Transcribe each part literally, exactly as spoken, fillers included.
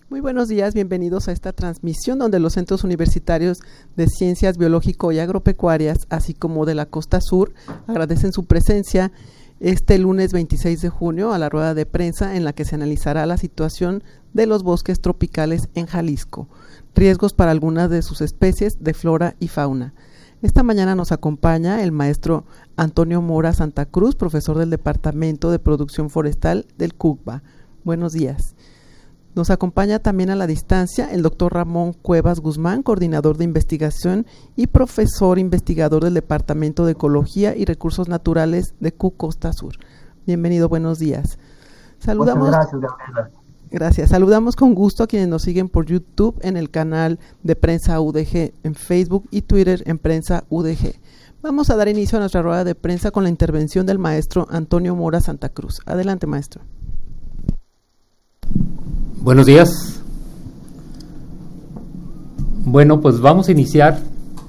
Muy buenos días, bienvenidos a esta transmisión donde los centros universitarios de Ciencias Biológico y Agropecuarias, así como de la Costa Sur, agradecen su presencia este lunes veintiséis de junio a la rueda de prensa en la que se analizará la situación de los bosques tropicales en Jalisco, riesgos para algunas de sus especies de flora y fauna. Esta mañana nos acompaña el maestro Antonio Mora Santa Cruz, profesor del Departamento de Producción Forestal del CUCBA. Buenos días. Nos acompaña también a la distancia el doctor Ramón Cuevas Guzmán, coordinador de investigación y profesor investigador del Departamento de Ecología y Recursos Naturales de C U Costa Sur. Bienvenido, buenos días. Saludamos, Muchas gracias, Gabriela. Gracias. Saludamos con gusto a quienes nos siguen por YouTube en el canal de Prensa U D G, en Facebook y Twitter en Prensa U D G. Vamos a dar inicio a nuestra rueda de prensa con la intervención del maestro Antonio Mora Santa Cruz. Adelante, maestro. Buenos días. Bueno, pues vamos a iniciar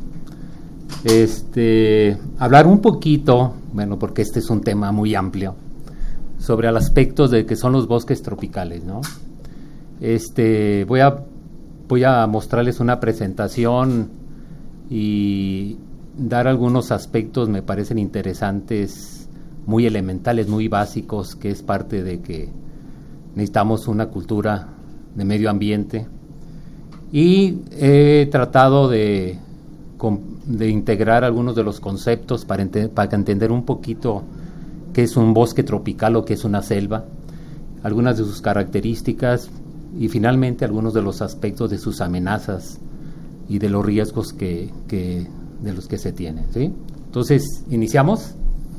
este hablar un poquito, bueno, porque este es un tema muy amplio, sobre el aspecto de que son los bosques tropicales, ¿no? Este, voy a voy a mostrarles una presentación y dar algunos aspectos me parecen interesantes, muy elementales, muy básicos, que es parte de que necesitamos una cultura de medio ambiente, y he tratado de, de integrar algunos de los conceptos para, ente, para entender un poquito qué es un bosque tropical o qué es una selva, algunas de sus características y finalmente algunos de los aspectos de sus amenazas y de los riesgos que, que, de los que se tienen, ¿sí? Entonces, ¿iniciamos?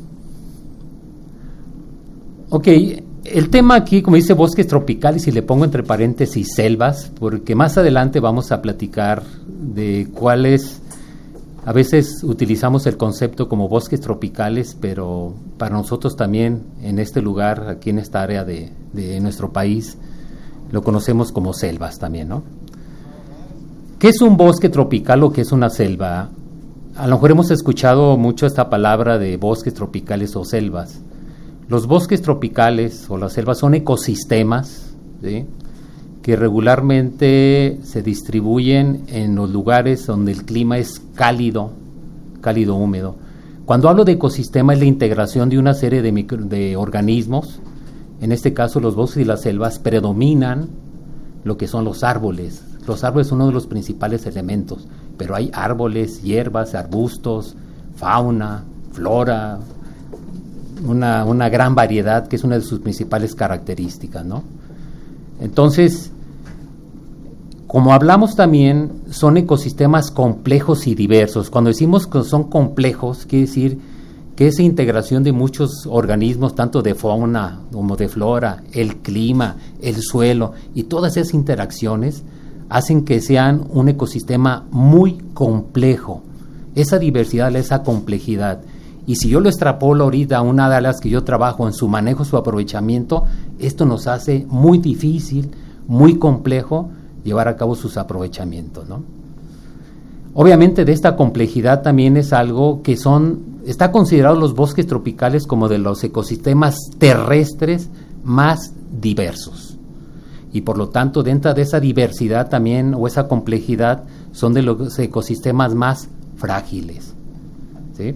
Ok. El tema aquí, como dice, bosques tropicales, y le pongo entre paréntesis selvas, porque más adelante vamos a platicar de cuáles, a veces utilizamos el concepto como bosques tropicales, pero para nosotros también en este lugar, aquí en esta área de, de nuestro país, lo conocemos como selvas también, ¿no? ¿Qué es un bosque tropical o qué es una selva? A lo mejor hemos escuchado mucho esta palabra de bosques tropicales o selvas. Los bosques tropicales o las selvas son ecosistemas, ¿sí?, que regularmente se distribuyen en los lugares donde el clima es cálido, cálido húmedo. Cuando hablo de ecosistema es la integración de una serie de, micro, de organismos. En este caso los bosques y las selvas predominan lo que son los árboles. Los árboles son uno de los principales elementos, pero hay árboles, hierbas, arbustos, fauna, flora, Una, una gran variedad que es una de sus principales características, ¿no? Entonces, como hablamos también, son ecosistemas complejos y diversos. Cuando decimos que son complejos, quiere decir que esa integración de muchos organismos, tanto de fauna como de flora, el clima, el suelo y todas esas interacciones hacen que sean un ecosistema muy complejo. Esa diversidad, esa complejidad. Y si yo lo extrapolo ahorita a una de las que yo trabajo en su manejo, su aprovechamiento, esto nos hace muy difícil, muy complejo llevar a cabo sus aprovechamientos, ¿no? Obviamente de esta complejidad también es algo que son, está considerado los bosques tropicales como de los ecosistemas terrestres más diversos. Y por lo tanto, dentro de esa diversidad también, o esa complejidad, son de los ecosistemas más frágiles, ¿sí?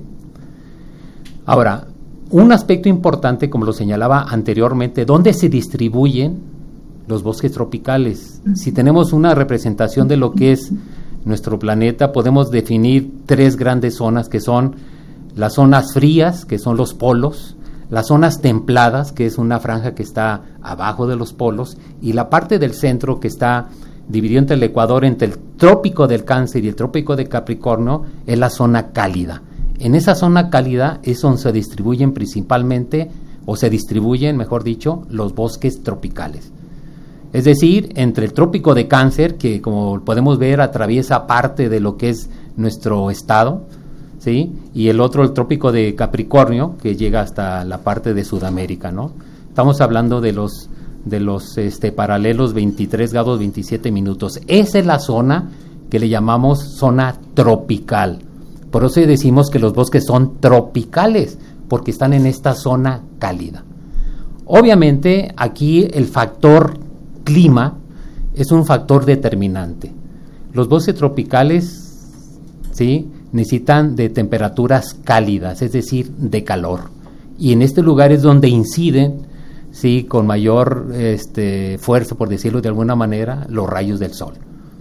Ahora, un aspecto importante, como lo señalaba anteriormente, ¿dónde se distribuyen los bosques tropicales? Si tenemos una representación de lo que es nuestro planeta, podemos definir tres grandes zonas, que son las zonas frías, que son los polos, las zonas templadas, que es una franja que está abajo de los polos, y la parte del centro que está dividido entre el Ecuador, entre el trópico del Cáncer y el trópico de Capricornio, es la zona cálida. En esa zona cálida es donde se distribuyen principalmente, o se distribuyen, mejor dicho, los bosques tropicales. Es decir, entre el trópico de Cáncer, que como podemos ver atraviesa parte de lo que es nuestro estado, ¿sí?, y el otro, el trópico de Capricornio, que llega hasta la parte de Sudamérica, ¿no? Estamos hablando de los, de los este, paralelos veintitrés grados veintisiete minutos. Esa es la zona que le llamamos zona tropical. Por eso decimos que los bosques son tropicales, porque están en esta zona cálida. Obviamente, aquí el factor clima es un factor determinante. Los bosques tropicales, ¿sí?, necesitan de temperaturas cálidas, es decir, de calor. Y en este lugar es donde inciden, sí, con mayor este, fuerza, por decirlo de alguna manera, los rayos del sol.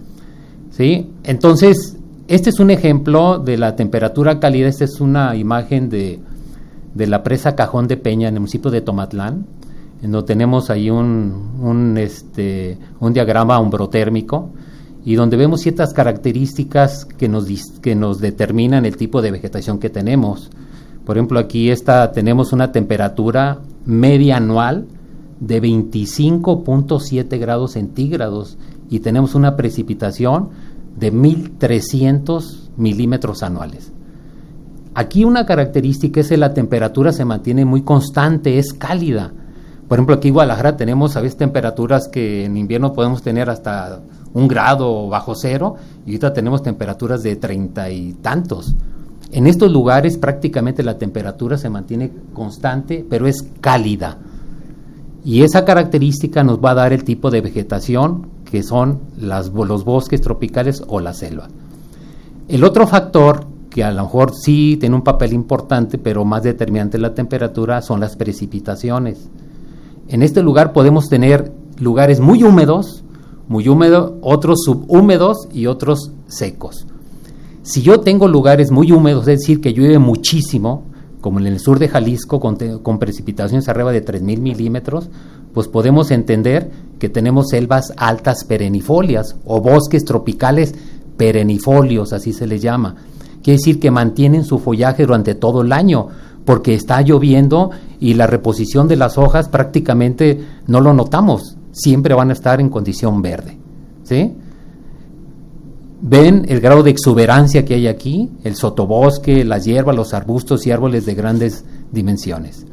¿Sí? Entonces, este es un ejemplo de la temperatura cálida. Esta es una imagen de, de la presa Cajón de Peña en el municipio de Tomatlán, en donde tenemos ahí un, un, este, un diagrama umbrotérmico, y donde vemos ciertas características que nos, que nos determinan el tipo de vegetación que tenemos. Por ejemplo, aquí esta, tenemos una temperatura media anual de veinticinco punto siete grados centígrados y tenemos una precipitación de mil trescientos milímetros anuales. Aquí una característica es que la temperatura se mantiene muy constante, es cálida. Por ejemplo, aquí en Guadalajara tenemos a veces temperaturas que en invierno podemos tener hasta un grado bajo cero, y ahorita tenemos temperaturas de treinta y tantos. En estos lugares prácticamente la temperatura se mantiene constante, pero es cálida. Y esa característica nos va a dar el tipo de vegetación que son las, los bosques tropicales o la selva. El otro factor que a lo mejor sí tiene un papel importante, pero más determinante en la temperatura, son las precipitaciones. En este lugar podemos tener lugares muy húmedos, muy húmedos, otros subhúmedos y otros secos. Si yo tengo lugares muy húmedos, es decir, que llueve muchísimo, como en el sur de Jalisco, con, te, con precipitaciones arriba de tres mil milímetros, pues podemos entender que tenemos selvas altas perennifolias o bosques tropicales perennifolios, así se les llama. Quiere decir que mantienen su follaje durante todo el año, porque está lloviendo y la reposición de las hojas prácticamente no lo notamos, siempre van a estar en condición verde, ¿sí? Ven el grado de exuberancia que hay aquí, el sotobosque, las hierbas, los arbustos y árboles de grandes dimensiones.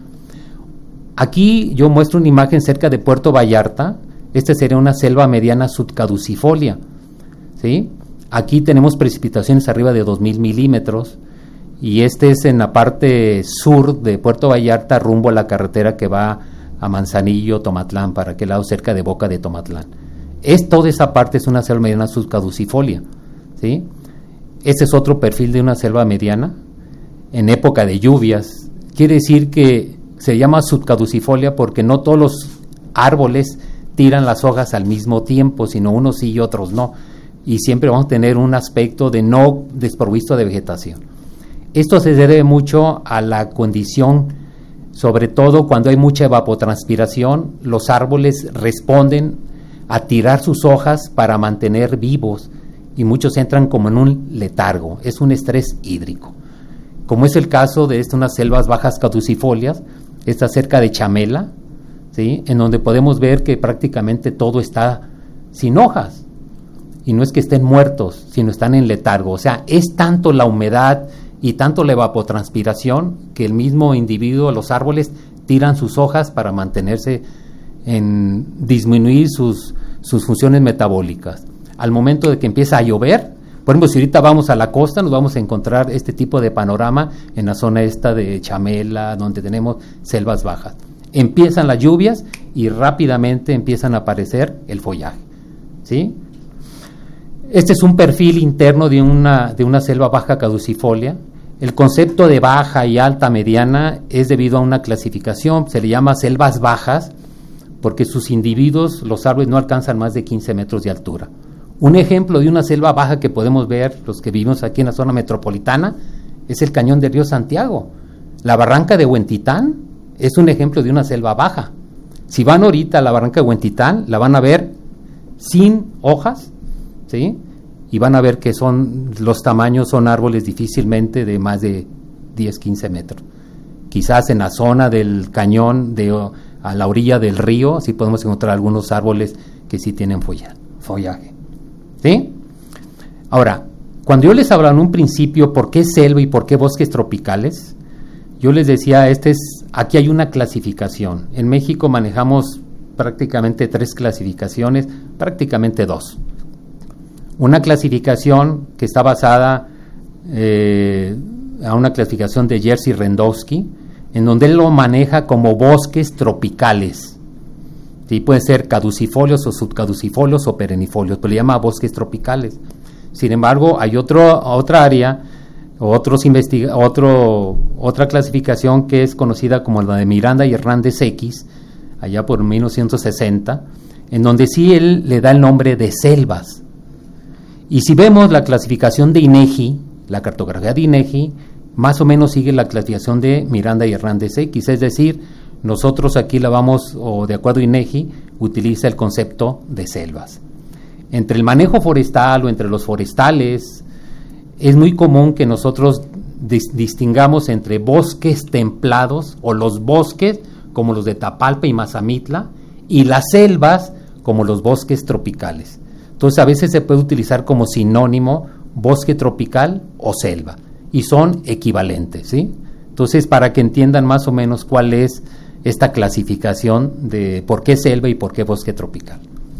Aquí yo muestro una imagen cerca de Puerto Vallarta. Esta sería una selva mediana subcaducifolia, ¿sí? Aquí tenemos precipitaciones arriba de dos mil milímetros, y este es en la parte sur de Puerto Vallarta, rumbo a la carretera que va a Manzanillo, Tomatlán, para aquel lado, cerca de Boca de Tomatlán. Es, toda esa parte es una selva mediana subcaducifolia, ¿sí? Este es otro perfil de una selva mediana en época de lluvias. Quiere decir que se llama subcaducifolia porque no todos los árboles tiran las hojas al mismo tiempo, sino unos sí y otros no, y siempre vamos a tener un aspecto de no desprovisto de vegetación. Esto se debe mucho a la condición, sobre todo cuando hay mucha evapotranspiración, los árboles responden a tirar sus hojas para mantener vivos, y muchos entran como en un letargo, es un estrés hídrico. Como es el caso de estas unas selvas bajas caducifolias, está cerca de Chamela, ¿sí?, en donde podemos ver que prácticamente todo está sin hojas, y no es que estén muertos, sino están en letargo. O sea, es tanto la humedad y tanto la evapotranspiración que el mismo individuo, los árboles, tiran sus hojas para mantenerse en disminuir sus, sus funciones metabólicas. Al momento de que empieza a llover, por ejemplo, si ahorita vamos a la costa, nos vamos a encontrar este tipo de panorama en la zona esta de Chamela, donde tenemos selvas bajas. Empiezan las lluvias y rápidamente empiezan a aparecer el follaje, ¿sí? Este es un perfil interno de una, de una selva baja caducifolia. El concepto de baja y alta mediana es debido a una clasificación, se le llama selvas bajas, porque sus individuos, los árboles, no alcanzan más de quince metros de altura. Un ejemplo de una selva baja que podemos ver, los que vivimos aquí en la zona metropolitana, es el cañón del río Santiago. La barranca de Huentitán es un ejemplo de una selva baja. Si van ahorita a la barranca de Huentitán, la van a ver sin hojas, ¿sí? Y van a ver que son, los tamaños son árboles difícilmente de más de diez, quince metros. Quizás en la zona del cañón, de, a la orilla del río, sí podemos encontrar algunos árboles que sí tienen folla, follaje. ¿Sí? Ahora, cuando yo les hablaba en un principio por qué selva y por qué bosques tropicales, yo les decía, este es, aquí hay una clasificación. En México manejamos prácticamente tres clasificaciones, prácticamente dos. Una clasificación que está basada eh, a una clasificación de Jerzy Rendowski, en donde él lo maneja como bosques tropicales. ¿sí? Pueden ser caducifolios o subcaducifolios o perennifolios, pero le llama bosques tropicales. Sin embargo, hay otro, otra área, otros investiga, otro, otra clasificación que es conocida como la de Miranda y Hernández X, allá por mil novecientos sesenta, en donde sí él le da el nombre de selvas. Y si vemos la clasificación de INEGI, la cartografía de INEGI, más o menos sigue la clasificación de Miranda y Hernández X, es decir, nosotros aquí la vamos, o de acuerdo a INEGI, utiliza el concepto de selvas. Entre el manejo forestal o entre los forestales, es muy común que nosotros dis- distingamos entre bosques templados o los bosques como los de Tapalpa y Mazamitla y las selvas como los bosques tropicales. Entonces a veces se puede utilizar como sinónimo bosque tropical o selva y son equivalentes, ¿sí? Entonces para que entiendan más o menos cuál es esta clasificación de por qué selva y por qué bosque tropical.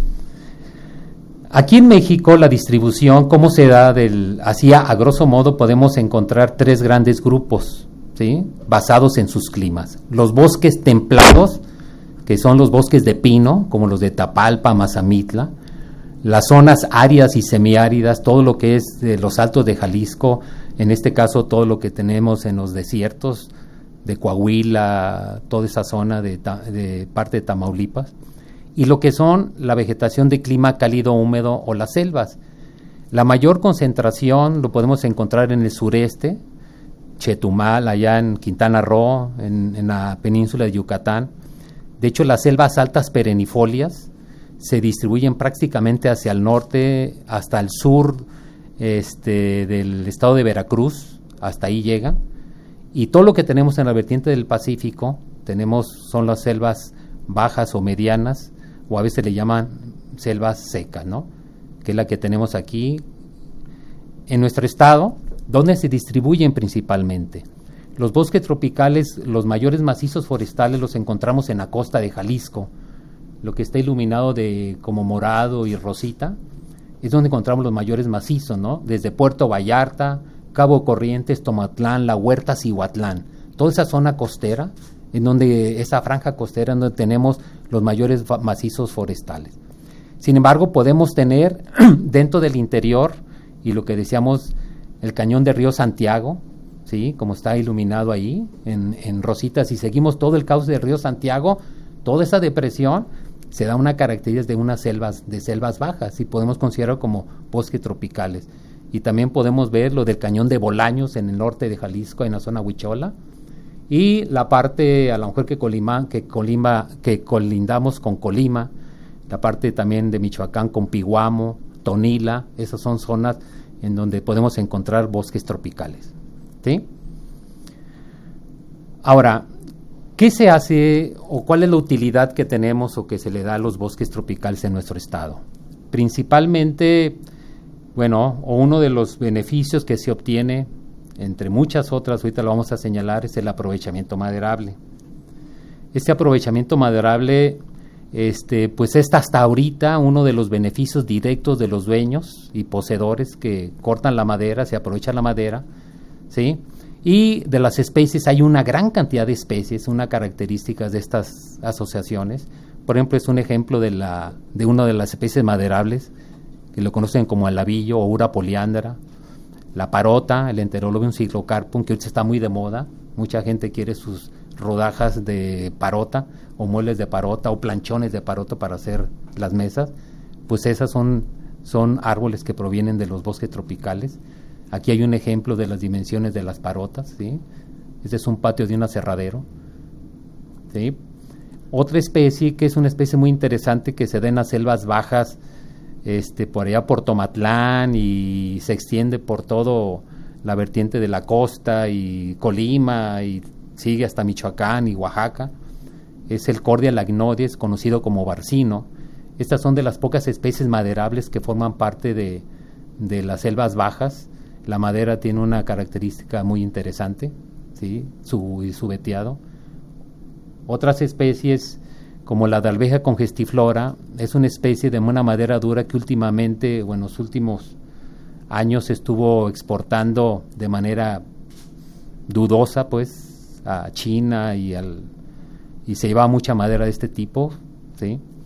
Aquí en México la distribución, ¿cómo se da? Del, así a, a grosso modo podemos encontrar tres grandes grupos, ¿sí? Basados en sus climas. Los bosques templados, que son los bosques de pino, como los de Tapalpa, Mazamitla. Las zonas áridas y semiáridas, todo lo que es de los altos de Jalisco, en este caso todo lo que tenemos en los desiertos de Coahuila, toda esa zona de, de parte de Tamaulipas. Y lo que son la vegetación de clima cálido húmedo o las selvas. La mayor concentración lo podemos encontrar en el sureste, Chetumal, allá en Quintana Roo, en, en la península de Yucatán. De hecho, las selvas altas perennifolias se distribuyen prácticamente hacia el norte, hasta el sur este, del estado de Veracruz, hasta ahí llega. Y todo lo que tenemos en la vertiente del Pacífico, tenemos son las selvas bajas o medianas, o a veces le llaman selvas secas, ¿no? Que es la que tenemos aquí en nuestro estado, donde se distribuyen principalmente. Los bosques tropicales, los mayores macizos forestales los encontramos en la costa de Jalisco, lo que está iluminado de como morado y rosita, es donde encontramos los mayores macizos, ¿no? Desde Puerto Vallarta, Cabo Corrientes, Tomatlán, La Huerta, Cihuatlán, toda esa zona costera, en donde esa franja costera en donde tenemos los mayores macizos forestales. Sin embargo, podemos tener dentro del interior, y lo que decíamos, el cañón de Río Santiago, ¿sí? Como está iluminado ahí, en, en rositas, si seguimos todo el cauce del Río Santiago, toda esa depresión se da una característica de unas selvas, de selvas bajas, y podemos considerarlo como bosques tropicales. Y también podemos ver lo del cañón de Bolaños en el norte de Jalisco, en la zona Huichola, y la parte a lo mejor que Colima, que Colima, que colindamos con Colima, la parte también de Michoacán con Piguamo, Tonila, esas son zonas en donde podemos encontrar bosques tropicales, ¿sí? Ahora, ¿qué se hace o cuál es la utilidad que tenemos o que se le da a los bosques tropicales en nuestro estado? Principalmente, bueno, o uno de los beneficios que se obtiene, entre muchas otras, ahorita lo vamos a señalar, es el aprovechamiento maderable. Este aprovechamiento maderable, este, pues es hasta ahorita uno de los beneficios directos de los dueños y poseedores que cortan la madera, se aprovecha la madera, ¿sí? Y de las especies, hay una gran cantidad de especies, una característica de estas asociaciones. Por ejemplo, es un ejemplo de, la, de una de las especies maderables, que lo conocen como alabillo o ura poliandra, la parota, el Enterolobium cyclocarpum, que ahorita está muy de moda, mucha gente quiere sus rodajas de parota, o muebles de parota, o planchones de parota para hacer las mesas, pues esas son, son árboles que provienen de los bosques tropicales. Aquí hay un ejemplo de las dimensiones de las parotas, ¿sí? Este es un patio de un aserradero, ¿sí? Otra especie que es una especie muy interesante que se da en las selvas bajas, este, por allá por Tomatlán y se extiende por todo la vertiente de la costa y Colima y sigue hasta Michoacán y Oaxaca, es el Cordia lagnodies, conocido como barcino. Estas son de las pocas especies maderables que forman parte de, de las selvas bajas. La madera tiene una característica muy interesante, ¿sí? Su, su veteado. Otras especies, como la de alveja congestiflora, es una especie de una madera dura que últimamente, o en los últimos años, se estuvo exportando de manera dudosa, pues, a China y al y se llevaba mucha madera de este tipo, ¿sí?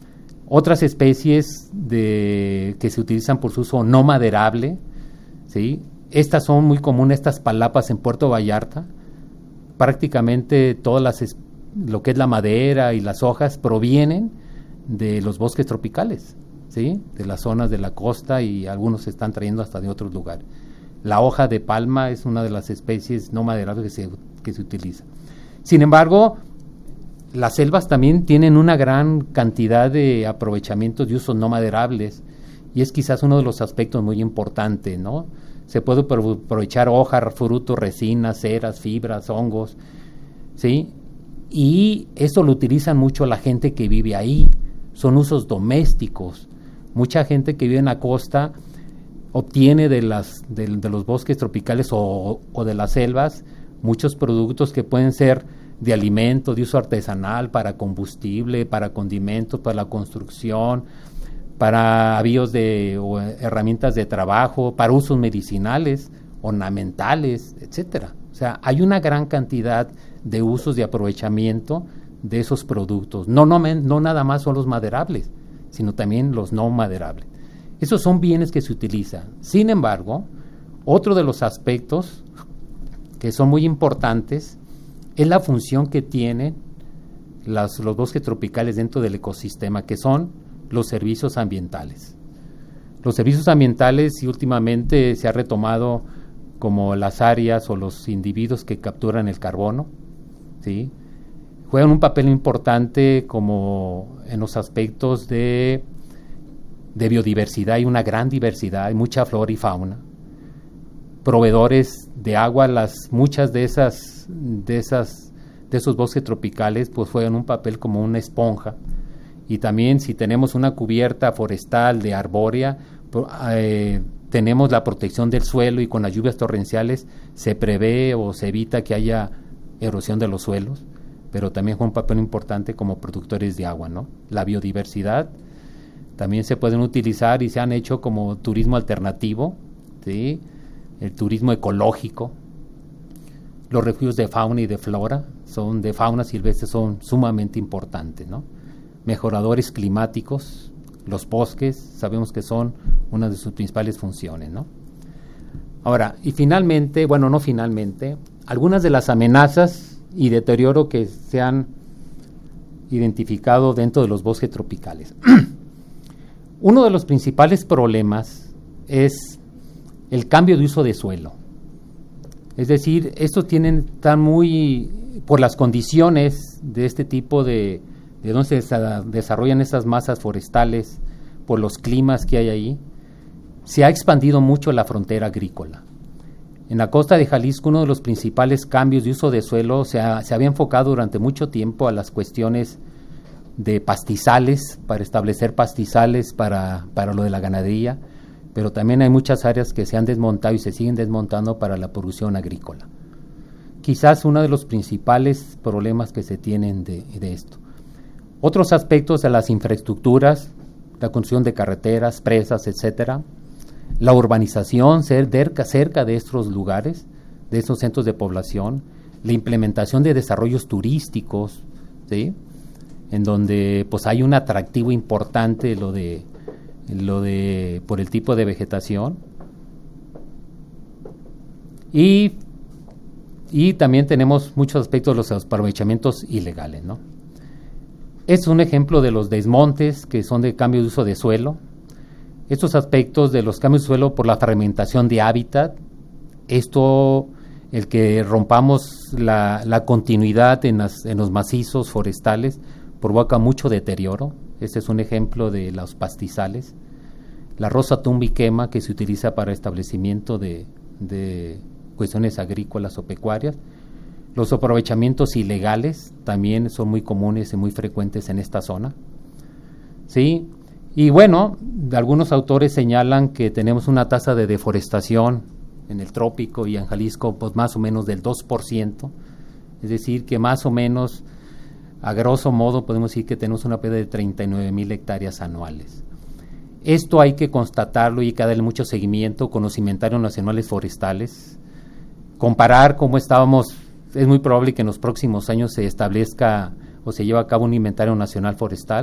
Otras especies de, que se utilizan por su uso no maderable, ¿sí? Estas son muy comunes, estas palapas en Puerto Vallarta. Prácticamente todas las, lo que es la madera y las hojas provienen de los bosques tropicales, ¿sí? De las zonas de la costa, y algunos se están trayendo hasta de otros lugares. La hoja de palma es una de las especies no maderables que se, que se utiliza. Sin embargo, las selvas también tienen una gran cantidad de aprovechamientos de usos no maderables, y es quizás uno de los aspectos muy importantes, ¿no? Se puede aprovechar hoja, frutos, resinas, ceras, fibras, hongos, ¿sí? Y eso lo utilizan mucho la gente que vive ahí. Son usos domésticos. Mucha gente que vive en la costa obtiene de, las, de, de los bosques tropicales o, o de las selvas muchos productos que pueden ser de alimento, de uso artesanal, para combustible, para condimentos, para la construcción, para avíos de o herramientas de trabajo, para usos medicinales, ornamentales, etcétera. O sea, hay una gran cantidad de usos de aprovechamiento de esos productos. No, no, no nada más son los maderables, sino también los no maderables. Esos son bienes que se utilizan. Sin embargo, otro de los aspectos que son muy importantes es la función que tienen las, los bosques tropicales dentro del ecosistema, que son los servicios ambientales. Los servicios ambientales, y últimamente se ha retomado como las áreas o los individuos que capturan el carbono, ¿sí? Juegan un papel importante como en los aspectos de, de biodiversidad. Hay una gran diversidad, hay mucha flora y fauna. Proveedores de agua, las muchas de esas, de esas, de esos bosques tropicales, pues juegan un papel como una esponja. Y también, si tenemos una cubierta forestal de arbórea, eh, tenemos la protección del suelo, y con las lluvias torrenciales se prevé o se evita que haya erosión de los suelos, pero también juega un papel importante como productores de agua, ¿no? La biodiversidad también se pueden utilizar y se han hecho como turismo alternativo, ¿sí? El turismo ecológico. Los refugios de fauna y de flora, son de fauna silvestre, son sumamente importantes, ¿no? Mejoradores climáticos, los bosques, sabemos que son una de sus principales funciones, ¿no? Ahora, y finalmente, bueno, no finalmente, algunas de las amenazas y deterioro que se han identificado dentro de los bosques tropicales. Uno de los principales problemas es el cambio de uso de suelo. Es decir, estos tienen, están muy, por las condiciones de este tipo de de donde se desarrollan esas masas forestales, por los climas que hay ahí, se ha expandido mucho la frontera agrícola. En la costa de Jalisco, uno de los principales cambios de uso de suelo se, ha, se había enfocado durante mucho tiempo a las cuestiones de pastizales, para establecer pastizales para, para lo de la ganadería, pero también hay muchas áreas que se han desmontado y se siguen desmontando para la producción agrícola. Quizás uno de los principales problemas que se tienen de, de esto. Otros aspectos de las infraestructuras, la construcción de carreteras, presas, etcétera, la urbanización cerca, cerca de estos lugares, de estos centros de población, la implementación de desarrollos turísticos, ¿sí? En donde pues hay un atractivo importante lo de, lo de por el tipo de vegetación, y, y también tenemos muchos aspectos de los aprovechamientos ilegales, ¿no? Es un ejemplo de los desmontes que son de cambio de uso de suelo. Estos aspectos de los cambios de suelo por la fragmentación de hábitat, esto, el que rompamos la, la continuidad en, las, en los macizos forestales, provoca mucho deterioro. Este es un ejemplo de los pastizales. La rosa tumba y quema, que se utiliza para establecimiento de, de cuestiones agrícolas o pecuarias. Los aprovechamientos ilegales también son muy comunes y muy frecuentes en esta zona, ¿sí? Y bueno, algunos autores señalan que tenemos una tasa de deforestación en el trópico y en Jalisco, pues más o menos del dos por ciento, es decir, que más o menos, a grosso modo, podemos decir que tenemos una pérdida de treinta y nueve mil hectáreas anuales. Esto hay que constatarlo y hay que darle mucho seguimiento con los inventarios nacionales forestales, comparar cómo estábamos. Es muy probable que en los próximos años se establezca o se lleve a cabo un inventario nacional forestal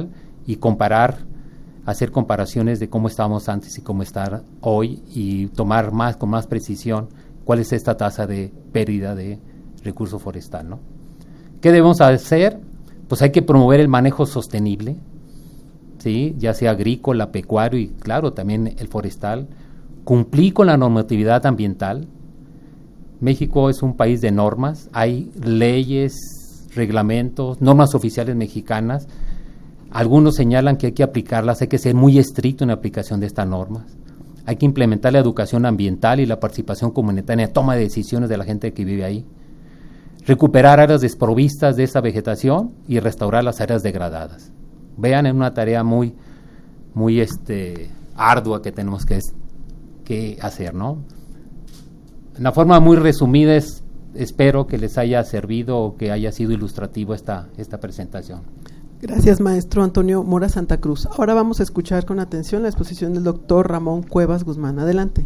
y comparar, hacer comparaciones de cómo estábamos antes y cómo estar hoy y tomar más con más precisión cuál es esta tasa de pérdida de recurso forestal, ¿no? ¿Qué debemos hacer? Pues hay que promover el manejo sostenible, ¿sí? Ya sea agrícola, pecuario y claro, también el forestal. Cumplir con la normatividad ambiental. México es un país de normas, hay leyes, reglamentos, normas oficiales mexicanas. Algunos señalan que hay que aplicarlas, hay que ser muy estricto en la aplicación de estas normas. Hay que implementar la educación ambiental y la participación comunitaria en la toma de decisiones de la gente que vive ahí. Recuperar áreas desprovistas de esa vegetación y restaurar las áreas degradadas. Vean, es una tarea muy, muy este, ardua que tenemos que, que hacer, ¿no? En la forma muy resumida, es, espero que les haya servido o que haya sido ilustrativo esta, esta presentación. Gracias, maestro Antonio Mora Santa Cruz. Ahora vamos a escuchar con atención la exposición del doctor Ramón Cuevas Guzmán. Adelante.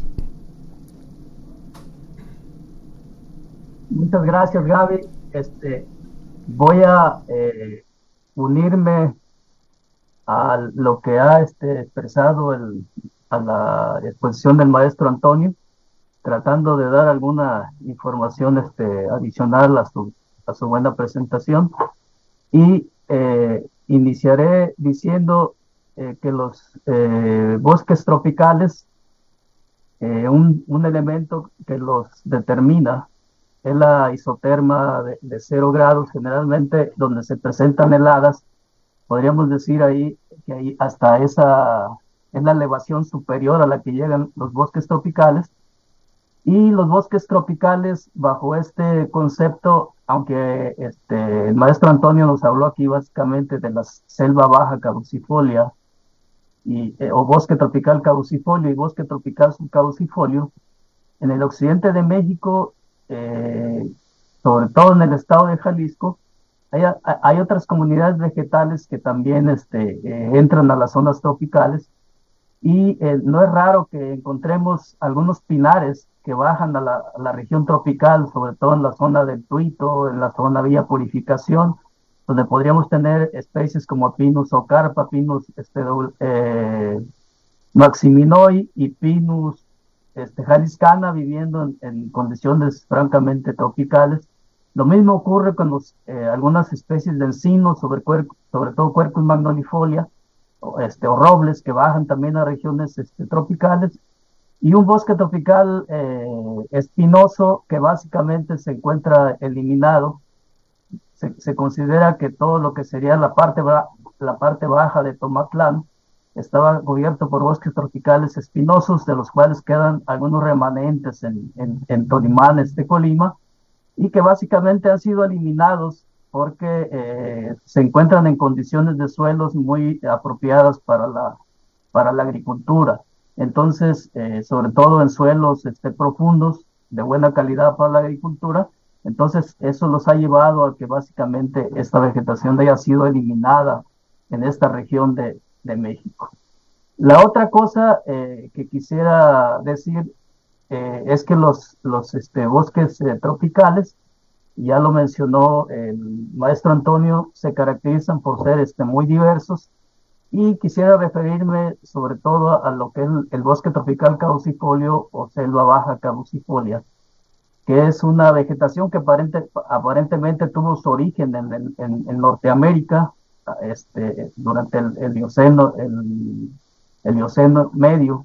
Muchas gracias, Gaby. Este, voy a eh, unirme a lo que ha este, expresado el, a la exposición del maestro Antonio, tratando de dar alguna información este, adicional a su, a su buena presentación. Y eh, iniciaré diciendo eh, que los eh, bosques tropicales, eh, un, un elemento que los determina es la isoterma de, de cero grados, generalmente donde se presentan heladas. Podríamos decir ahí que ahí hasta esa es la elevación superior a la que llegan los bosques tropicales. Y los bosques tropicales, bajo este concepto, aunque este, el maestro Antonio nos habló aquí básicamente de la selva baja caducifolia, y, eh, o bosque tropical caducifolio y bosque tropical subcaducifolio, en el occidente de México, eh, sobre todo en el estado de Jalisco, hay, hay otras comunidades vegetales que también este, eh, entran a las zonas tropicales, y eh, no es raro que encontremos algunos pinares que bajan a la, a la región tropical, sobre todo en la zona del Tuito, en la zona Villa Purificación, donde podríamos tener especies como Pinus ocarpa, Pinus este, eh, maximinoi y Pinus este, jaliscana, viviendo en, en condiciones francamente tropicales. Lo mismo ocurre con los, eh, algunas especies de encinos, sobre, sobre todo Quercus magnolifolia, o, este, o robles, que bajan también a regiones este, tropicales. Y un bosque tropical eh, espinoso que básicamente se encuentra eliminado. Se, se considera que todo lo que sería la parte, la parte baja de Tomatlán estaba cubierto por bosques tropicales espinosos, de los cuales quedan algunos remanentes en, en, en Tolimán, este Colima, y que básicamente han sido eliminados porque eh, se encuentran en condiciones de suelos muy apropiadas para la, para la agricultura. Entonces, eh, sobre todo en suelos este, profundos, de buena calidad para la agricultura. Entonces, eso los ha llevado a que básicamente esta vegetación haya sido eliminada en esta región de, de México. La otra cosa eh, que quisiera decir eh, es que los, los este, bosques eh, tropicales, ya lo mencionó el maestro Antonio, se caracterizan por ser este, muy diversos. Y quisiera referirme sobre todo a lo que es el bosque tropical caducifolio o selva baja caducifolia, que es una vegetación que aparente, aparentemente tuvo su origen en, en, en Norteamérica este, durante el, el, Mioceno, el, el Mioceno medio.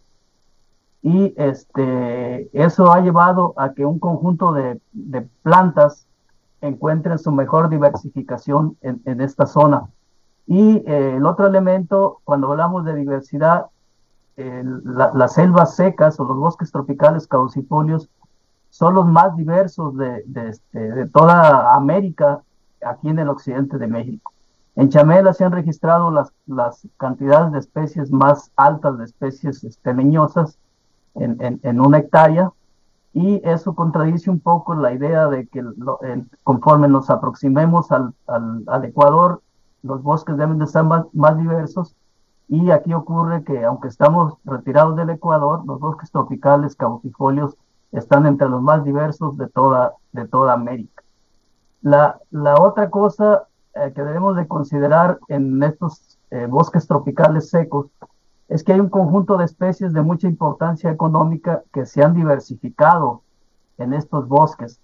Y este, eso ha llevado a que un conjunto de, de plantas encuentren su mejor diversificación en, en esta zona. Y eh, el otro elemento, cuando hablamos de diversidad, eh, la, las selvas secas o los bosques tropicales caducifolios son los más diversos de, de, este, de toda América, aquí en el occidente de México. En Chamela se han registrado las, las cantidades de especies más altas, de especies este, leñosas en, en, en una hectárea, y eso contradice un poco la idea de que lo, el, conforme nos aproximemos al, al, al Ecuador, los bosques deben de estar más, más diversos, y aquí ocurre que aunque estamos retirados del Ecuador, los bosques tropicales caducifolios están entre los más diversos de toda, de toda América. La, la otra cosa eh, que debemos de considerar en estos eh, bosques tropicales secos es que hay un conjunto de especies de mucha importancia económica que se han diversificado en estos bosques.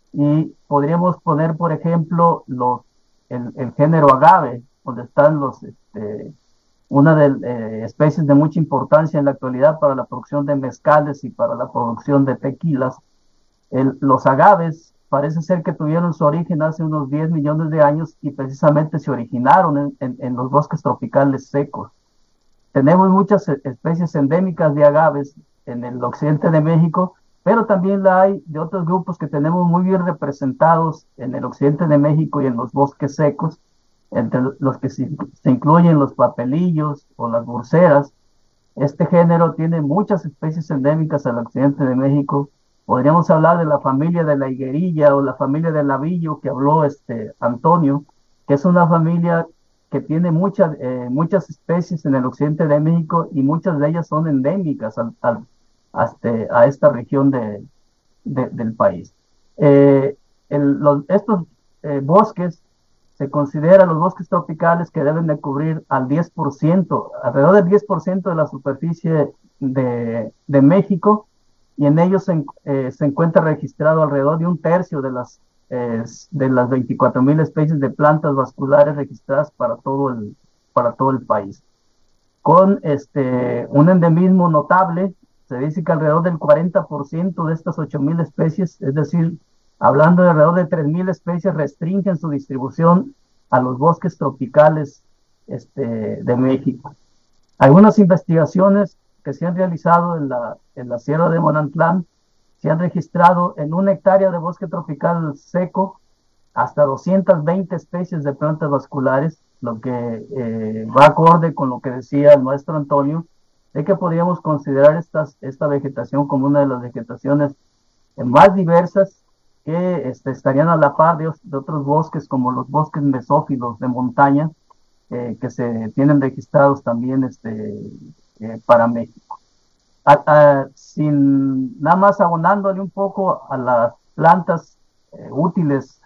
Y podríamos poner, por ejemplo, los, el, el género agave, donde están los, este, una de eh, especies de mucha importancia en la actualidad para la producción de mezcales y para la producción de tequilas. El, los agaves parece ser que tuvieron su origen hace unos diez millones de años y precisamente se originaron en, en, en los bosques tropicales secos. Tenemos muchas especies endémicas de agaves en el occidente de México, pero también la hay de otros grupos que tenemos muy bien representados en el occidente de México y en los bosques secos, entre los que se, se incluyen los papelillos o las burceras. Este género tiene muchas especies endémicas al occidente de México. Podríamos hablar de la familia de la higuerilla o la familia del labillo que habló este Antonio, que es una familia que tiene muchas, eh, muchas especies en el occidente de México y muchas de ellas son endémicas al, al, a, este, a esta región de, de, del país. Eh, el, los, estos eh, bosques se consideran los bosques tropicales que deben de cubrir al diez por ciento, alrededor del diez por ciento de la superficie de, de México, y en ellos se, eh, se encuentra registrado alrededor de un tercio de las Eh, de las veinticuatro mil especies de plantas vasculares registradas para todo el, para todo el país. Con este, un endemismo notable, se dice que alrededor del cuarenta por ciento de estas ocho mil especies, es decir, hablando de alrededor de tres mil especies, restringen su distribución a los bosques tropicales este, de México. Algunas investigaciones que se han realizado en la, en la Sierra de Monantlán se han registrado en una hectárea de bosque tropical seco hasta doscientas veinte especies de plantas vasculares, lo que eh, va acorde con lo que decía el maestro Antonio, de que podríamos considerar estas, esta vegetación como una de las vegetaciones más diversas que este, estarían a la par de, de otros bosques como los bosques mesófilos de montaña, eh, que se tienen registrados también este, eh, para México. A, a, sin nada más abonándole un poco a las plantas eh, útiles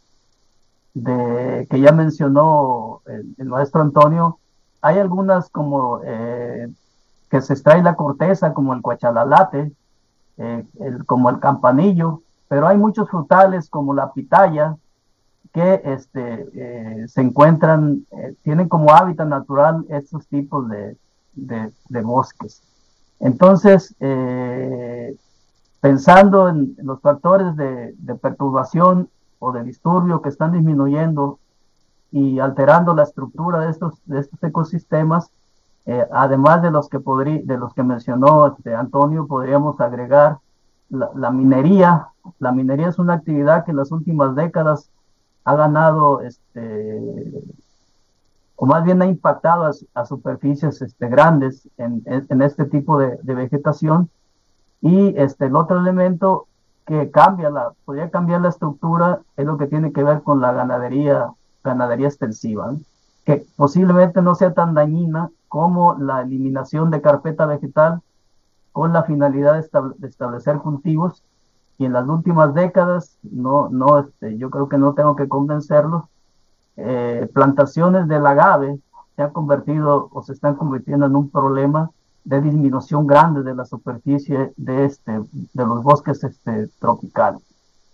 de, que ya mencionó el, el maestro Antonio, hay algunas como eh, que se extrae la corteza, como el cuachalalate, eh, el, como el campanillo, pero hay muchos frutales como la pitaya que este, eh, se encuentran, eh, tienen como hábitat natural estos tipos de, de, de bosques. Entonces, eh, pensando en los factores de, de perturbación o de disturbio que están disminuyendo y alterando la estructura de estos, de estos ecosistemas, eh, además de los que podrí, de los que mencionó este, Antonio, podríamos agregar la, la minería. La minería es una actividad que en las últimas décadas ha ganado este o más bien ha impactado a, a superficies este, grandes en, en, en este tipo de, de vegetación. Y este, el otro elemento que cambia la, podría cambiar la estructura es lo que tiene que ver con la ganadería, ganadería extensiva, ¿no? Que posiblemente no sea tan dañina como la eliminación de carpeta vegetal con la finalidad de, estable, de establecer cultivos. Y en las últimas décadas, no, no, este, yo creo que no tengo que convencerlos, Eh, plantaciones del agave se han convertido o se están convirtiendo en un problema de disminución grande de la superficie de, este, de los bosques este, tropicales.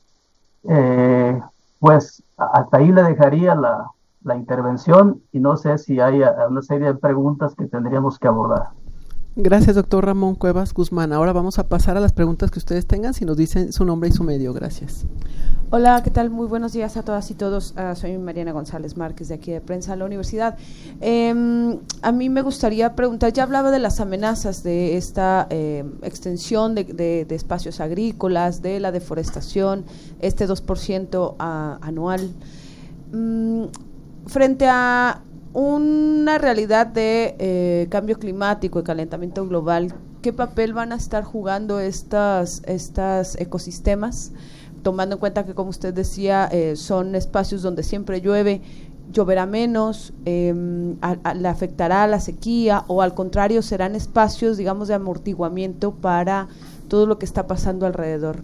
Eh, pues hasta ahí le dejaría la, la intervención y no sé si hay una serie de preguntas que tendríamos que abordar. Gracias, doctor Ramón Cuevas Guzmán. Ahora vamos a pasar a las preguntas que ustedes tengan, si nos dicen su nombre y su medio. Gracias. Hola, ¿qué tal? Muy buenos días a todas y todos. Uh, soy Mariana González Márquez, de aquí de Prensa de la Universidad. Eh, a mí me gustaría preguntar, ya hablaba de las amenazas de esta eh, extensión de, de, de espacios agrícolas, de la deforestación, este dos por ciento a, anual. Mm, frente a una realidad de eh, cambio climático y calentamiento global, ¿qué papel van a estar jugando estas, estas ecosistemas? Tomando en cuenta que, como usted decía, eh, son espacios donde siempre llueve, lloverá menos, eh, a, a, le afectará a la sequía, o al contrario, serán espacios, digamos, de amortiguamiento para todo lo que está pasando alrededor.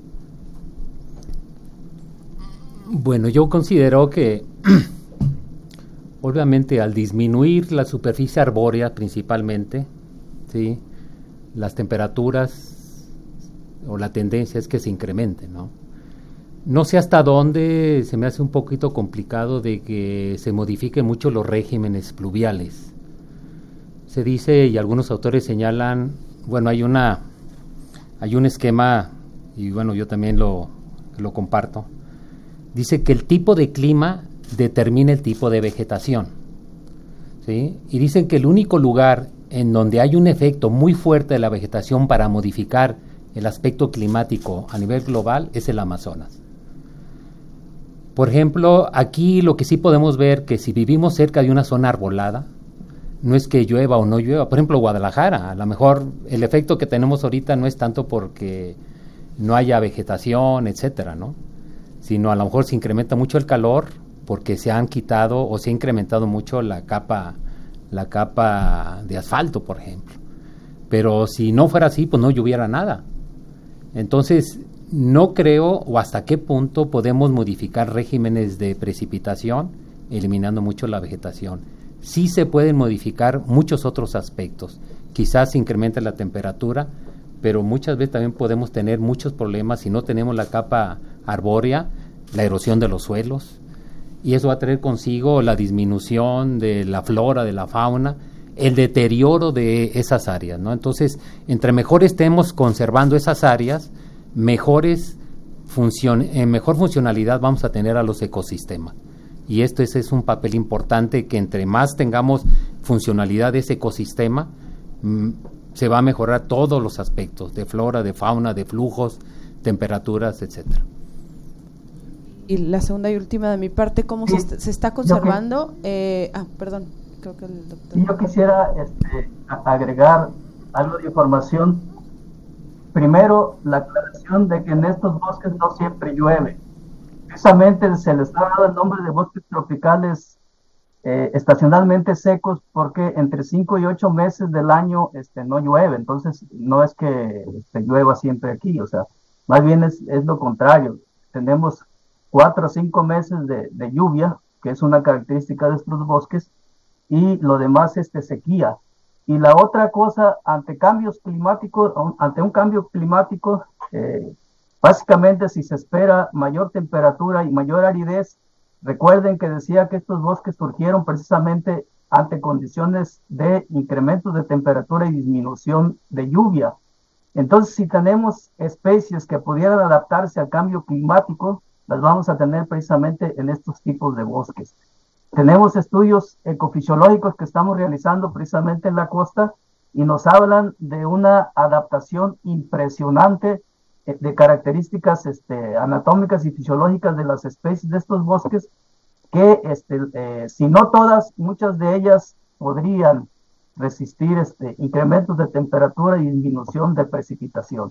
Bueno, yo considero que obviamente al disminuir la superficie arbórea principalmente, ¿sí?, las temperaturas o la tendencia es que se incrementen, ¿no? No sé hasta dónde, se me hace un poquito complicado de que se modifiquen mucho los regímenes pluviales. Se dice, y algunos autores señalan, bueno, hay una hay un esquema, y bueno, yo también lo, lo comparto. Dice que el tipo de clima determina el tipo de vegetación, ¿sí? Y dicen que el único lugar en donde hay un efecto muy fuerte de la vegetación para modificar el aspecto climático a nivel global es el Amazonas. Por ejemplo, aquí lo que sí podemos ver que si vivimos cerca de una zona arbolada, no es que llueva o no llueva. Por ejemplo, Guadalajara, a lo mejor el efecto que tenemos ahorita no es tanto porque no haya vegetación, etcétera, ¿no?, sino a lo mejor se incrementa mucho el calor porque se han quitado o se ha incrementado mucho la capa la capa de asfalto, por ejemplo. Pero si no fuera así, pues no lloviera nada. Entonces, no creo o hasta qué punto podemos modificar regímenes de precipitación eliminando mucho la vegetación. Sí se pueden modificar muchos otros aspectos. Quizás se incremente la temperatura, pero muchas veces también podemos tener muchos problemas si no tenemos la capa arbórea, la erosión de los suelos, y eso va a traer consigo la disminución de la flora, de la fauna, el deterioro de esas áreas, ¿no? Entonces, entre mejor estemos conservando esas áreas, mejores funcion- eh, mejor funcionalidad vamos a tener a los ecosistemas. Y esto es, es un papel importante, que entre más tengamos funcionalidad de ese ecosistema, mm, se va a mejorar todos los aspectos de flora, de fauna, de flujos, temperaturas, etcétera. Y la segunda y última de mi parte, ¿cómo sí, se, se está conservando? Eh, ah, perdón, creo que el doctor. Sí, yo quisiera este, agregar algo de información. Primero, la aclaración de que en estos bosques no siempre llueve. Precisamente se les ha dado el nombre de bosques tropicales eh, estacionalmente secos porque entre cinco y ocho meses del año este, no llueve. Entonces, no es que este, llueva siempre aquí, o sea, más bien es, es lo contrario. Tenemos cuatro o cinco meses de, de lluvia, que es una característica de estos bosques, y lo demás es de sequía. Y la otra cosa, ante cambios climáticos, ante un cambio climático, eh, básicamente si se espera mayor temperatura y mayor aridez, recuerden que decía que estos bosques surgieron precisamente ante condiciones de incrementos de temperatura y disminución de lluvia. Entonces, si tenemos especies que pudieran adaptarse al cambio climático, las vamos a tener precisamente en estos tipos de bosques. Tenemos estudios ecofisiológicos que estamos realizando precisamente en la costa y nos hablan de una adaptación impresionante de características este, anatómicas y fisiológicas de las especies de estos bosques que, este, eh, si no todas, muchas de ellas podrían resistir este, incrementos de temperatura y disminución de precipitación.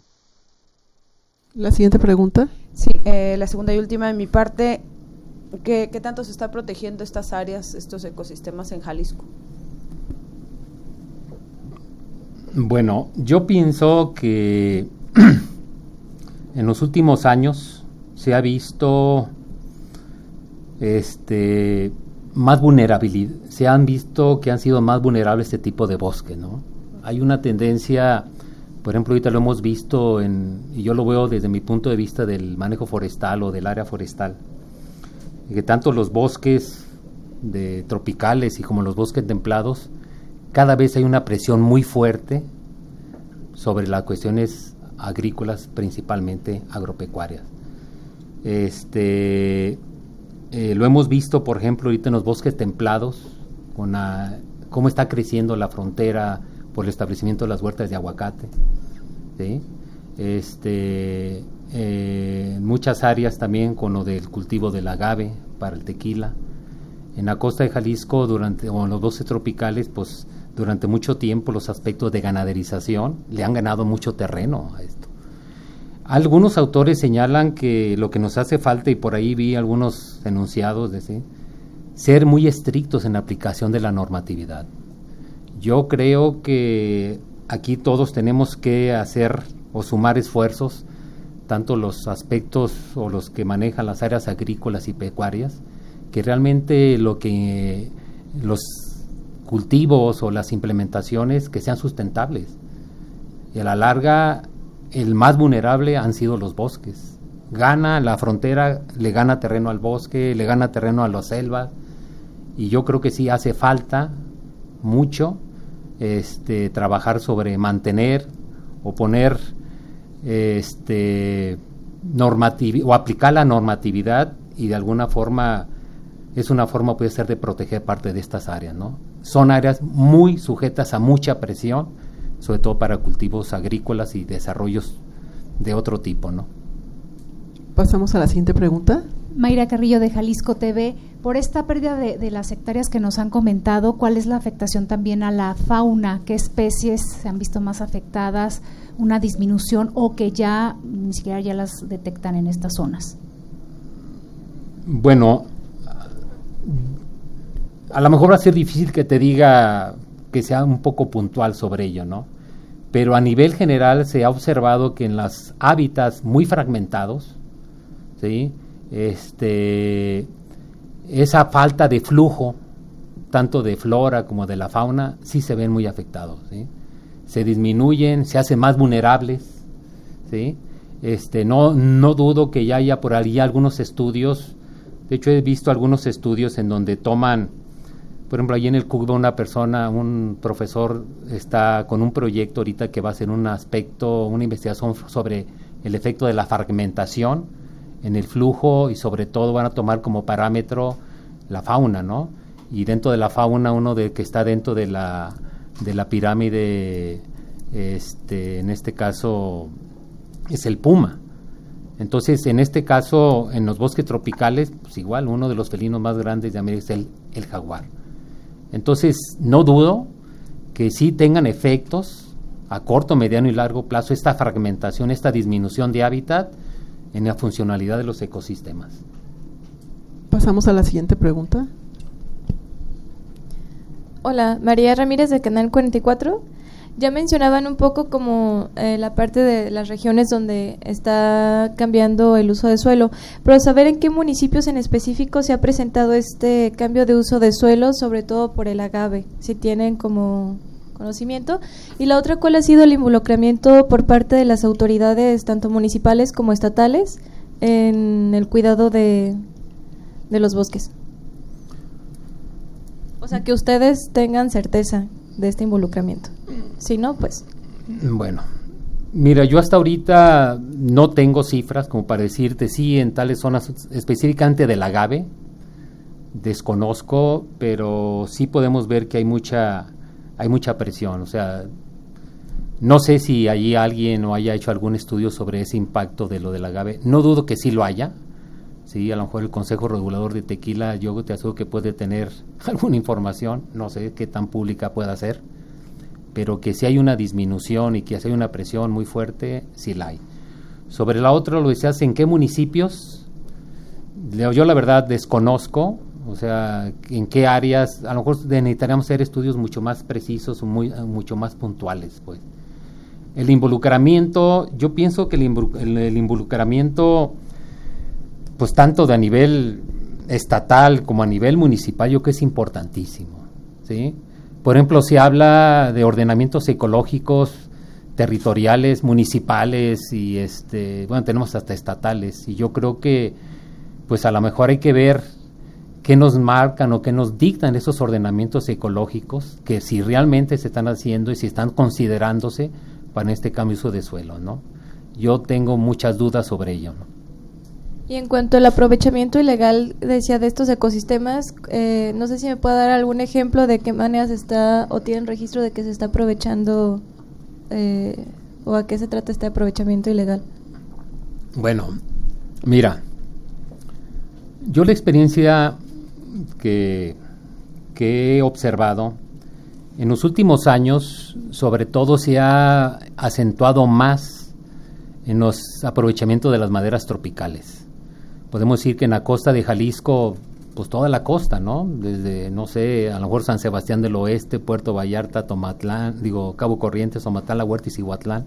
La siguiente pregunta. Sí, eh, la segunda y última de mi parte, ¿qué, ¿qué tanto se está protegiendo estas áreas, estos ecosistemas en Jalisco? Bueno, yo pienso que en los últimos años se ha visto este más vulnerabilidad, se han visto que han sido más vulnerables este tipo de bosque, ¿no? Hay una tendencia, por ejemplo, ahorita lo hemos visto, en, y yo lo veo desde mi punto de vista del manejo forestal o del área forestal, que tanto los bosques de tropicales y como los bosques templados, cada vez hay una presión muy fuerte sobre las cuestiones agrícolas, principalmente agropecuarias. Este, eh, lo hemos visto, por ejemplo, ahorita en los bosques templados, con la, cómo está creciendo la frontera por el establecimiento de las huertas de aguacate, ¿sí? Este, eh, en muchas áreas también con lo del cultivo del agave para el tequila. En la costa de Jalisco, durante, o en los bosques tropicales, pues durante mucho tiempo los aspectos de ganaderización le han ganado mucho terreno a esto. Algunos autores señalan que lo que nos hace falta, y por ahí vi algunos enunciados de ¿sí? ser muy estrictos en la aplicación de la normatividad. Yo creo que aquí todos tenemos que hacer o sumar esfuerzos, tanto los aspectos o los que manejan las áreas agrícolas y pecuarias, que realmente lo que los cultivos o las implementaciones que sean sustentables. Y a la larga, el más vulnerable han sido los bosques. Gana la frontera, le gana terreno al bosque, le gana terreno a las selvas, y yo creo que sí hace falta mucho este, trabajar sobre mantener o poner este, normatividad o aplicar la normatividad, y de alguna forma es una forma, puede ser, de proteger parte de estas áreas, ¿no? Son áreas muy sujetas a mucha presión, sobre todo para cultivos agrícolas y desarrollos de otro tipo, ¿no? Pasamos a la siguiente pregunta. Mayra Carrillo, de Jalisco T V. Por esta pérdida de, de las hectáreas que nos han comentado, ¿cuál es la afectación también a la fauna? ¿Qué especies se han visto más afectadas? ¿Una disminución o que ya ni siquiera ya las detectan en estas zonas? Bueno, a lo mejor va a ser difícil que te diga que sea un poco puntual sobre ello, ¿no? Pero a nivel general se ha observado que en los hábitats muy fragmentados, ¿sí?, este, esa falta de flujo, tanto de flora como de la fauna, sí se ven muy afectados, ¿sí? Se disminuyen, se hacen más vulnerables, ¿sí? Este, no, no dudo que ya haya por ahí algunos estudios. De hecho, he visto algunos estudios en donde toman, por ejemplo, allí en el C U C B, una persona, un profesor, está con un proyecto ahorita que va a hacer un aspecto, una investigación sobre el efecto de la fragmentación en el flujo, y sobre todo van a tomar como parámetro la fauna, ¿no? Y dentro de la fauna, uno de que está dentro de la de la pirámide, este, en este caso es el puma. Entonces, en este caso, en los bosques tropicales, pues igual uno de los felinos más grandes de América es el, el jaguar. Entonces, no dudo que sí tengan efectos a corto, mediano y largo plazo esta fragmentación, esta disminución de hábitat en la funcionalidad de los ecosistemas. Pasamos a la siguiente pregunta. Hola, María Ramírez de Canal cuarenta y cuatro. Ya mencionaban un poco como eh, la parte de las regiones donde está cambiando el uso de suelo, pero saber en qué municipios en específico se ha presentado este cambio de uso de suelo, sobre todo por el agave, si tienen como conocimiento. Y la otra, ¿cuál ha sido el involucramiento por parte de las autoridades, tanto municipales como estatales, en el cuidado de, de los bosques? O sea, que ustedes tengan certeza de este involucramiento. Si no, pues... Bueno, mira, yo hasta ahorita no tengo cifras como para decirte sí en tales zonas, específicamente del agave, desconozco, pero sí podemos ver que hay mucha hay mucha presión. O sea, no sé si allí alguien o haya hecho algún estudio sobre ese impacto de lo del agave. No dudo que sí lo haya. Sí, a lo mejor el Consejo Regulador de Tequila, yo te aseguro que puede tener alguna información, no sé qué tan pública pueda ser, pero que si hay una disminución y que si hay una presión muy fuerte, sí la hay. Sobre la otra, lo decías, ¿en qué municipios? Yo la verdad desconozco, o sea, en qué áreas. A lo mejor necesitaríamos hacer estudios mucho más precisos, muy, mucho más puntuales, pues. El involucramiento, yo pienso que el, invol- el, el involucramiento, pues tanto de a nivel estatal como a nivel municipal, yo creo que es importantísimo, ¿sí? Por ejemplo, se habla de ordenamientos ecológicos territoriales, municipales y este, bueno, tenemos hasta estatales, y yo creo que pues a lo mejor hay que ver qué nos marcan o qué nos dictan esos ordenamientos ecológicos, que si realmente se están haciendo y si están considerándose para este cambio de uso de suelo, ¿no? Yo tengo muchas dudas sobre ello, ¿no? Y en cuanto al aprovechamiento ilegal, decía, de estos ecosistemas, eh, no sé si me puede dar algún ejemplo de qué manera se está, o tienen registro de que se está aprovechando, eh, o a qué se trata este aprovechamiento ilegal. Bueno, mira, yo la experiencia que, que he observado en los últimos años, sobre todo se ha acentuado más en los aprovechamientos de las maderas tropicales. Podemos decir que en la costa de Jalisco, pues toda la costa, ¿no? Desde, no sé, a lo mejor San Sebastián del Oeste, Puerto Vallarta, Tomatlán, digo, Cabo Corrientes, Omatala, Huerta y Cihuatlán,